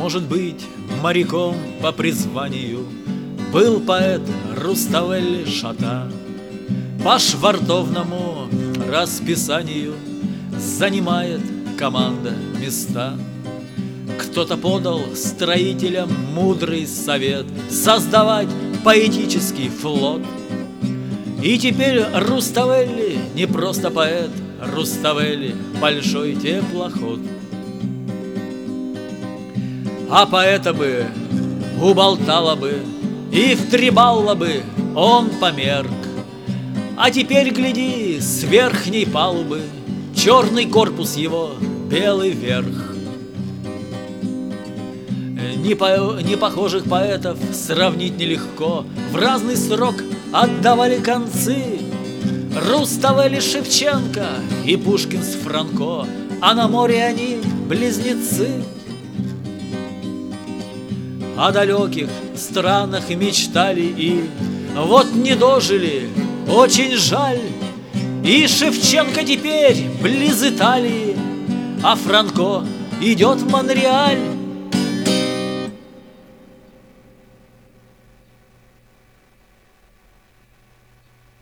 Может быть, моряком по призванию был поэт Руставель Шата. По швартовному расписанию занимает команда места. Кто-то подал строителям мудрый совет создавать поэтический флот. И теперь Руставели не просто поэт, Руставели большой теплоход. А поэта бы уболтало бы, и в 3 балла бы он померк. А теперь гляди, с верхней палубы черный корпус его, белый верх. Непохожих поэтов сравнить нелегко, в разный срок отдавали концы. Руставели Шевченко и Пушкин с Франко, а на море они близнецы. О далеких странах мечтали и вот не дожили, очень жаль. И Шевченко теперь близ Италии, а Франко идет в Монреаль.